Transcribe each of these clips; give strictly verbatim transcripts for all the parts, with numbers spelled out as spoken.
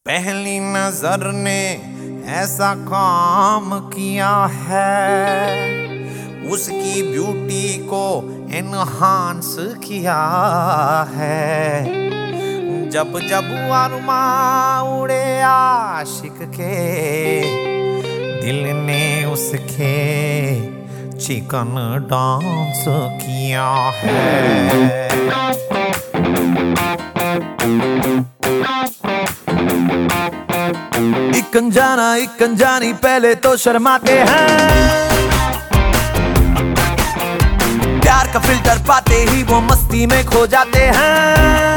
पहली नजर ने ऐसा काम किया है, उसकी ब्यूटी को एनहांस किया है। जब जब अरमां उड़े आशिक के, दिल ने उसके चिकन डांस किया है। एक अनजाना एक अनजानी पहले तो शर्माते हैं, प्यार का फिल्टर पाते ही वो मस्ती में खो जाते हैं।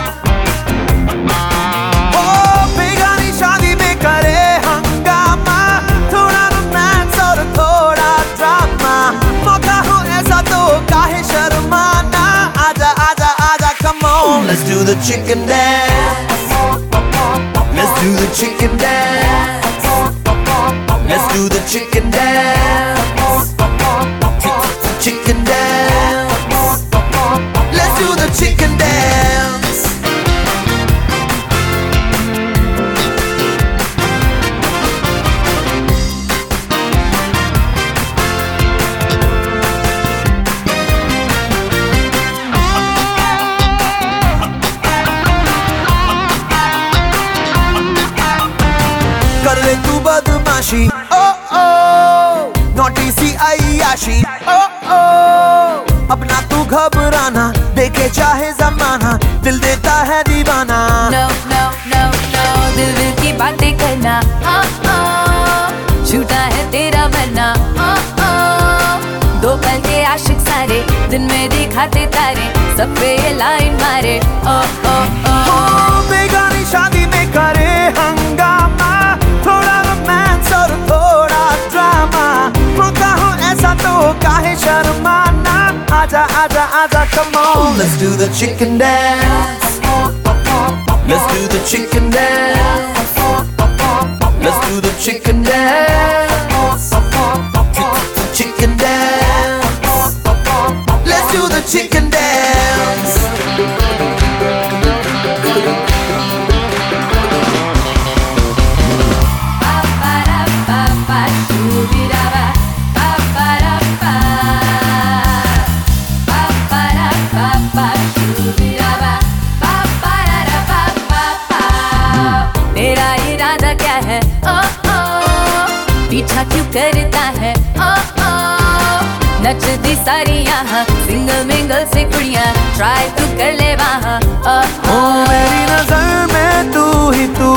ओ बेगानी शादी में करे हंगामा, थोड़ा रोमांस और थोड़ा ड्रामा। मौका हो ऐसा तो काहे शर्माना, आजा आजा आजा come on, let's do the chicken dance, let's do the chicken dance, let's do the chicken dance, chicken dance, let's do the chicken dance. कर ले तू बदमाशी, ओ ओ नोटी सी अय्याशी, ओ ओ अपना तू घबराना, देखे चाहे जमाना, दिल देता है दीवाना। No no no no दिल दिल की बातें करना, ओ ओ झूठा है तेरा मरना, ओ ओ दो पल के आशिक सारे दिन में दिखाते तारे, सब पे ये लाइन मारे, ओ ओ ओ बेगानी शादी में करे हंगामा, थोड़ा रोमांस और थोड़ा ड्रामा। मौका हो ऐसा तो काहे शर्माना, आजा आजा आजा come on, let's do the chicken dance, let's do the chicken dance, let's do the chicken dance, chicken dance, let's do the chicken dance. तेरा इरादा क्या है, ओ ओ पीछा क्यों करता है, ओ ओ नचती सारी यहाँ सिंगल मिंगल से कुड़ियाँ, ट्राई तू कर ले वहाँ, ओ ओ मेरी नजर में तू ही तू